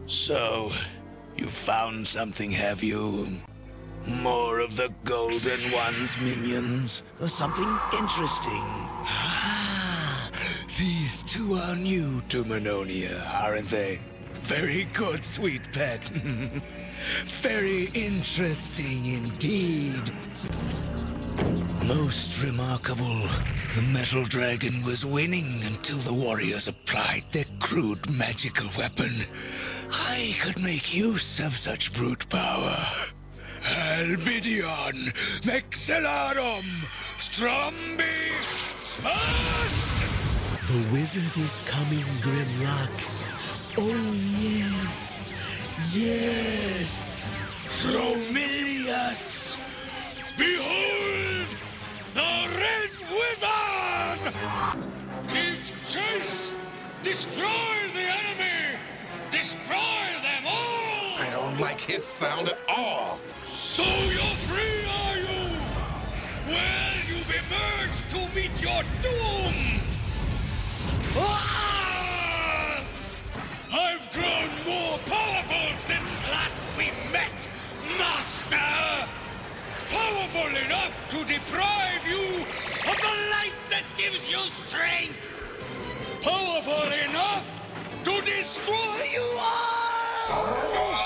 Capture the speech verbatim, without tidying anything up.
So, you found something, have you? More of the Golden One's minions? Or something interesting? Ah, these two are new to Mononia, aren't they? Very good, sweet pet. Very interesting indeed. Most remarkable. The metal dragon was winning until the warriors applied their crude magical weapon. I could make use of such brute power. Albidion, Mexilarum, Strombi, Fast! The wizard is coming, Grimlock. Oh, yes, yes. Dromilius, behold the Red Wizard! Give chase! Destroy the enemy! Destroy them all! I don't like his sound at all. So you're free, are you? Well, you've emerged to meet your doom! Ah! I've grown more powerful since last we met, Master! Powerful enough to deprive you of the light that gives you strength! Powerful enough to destroy you all!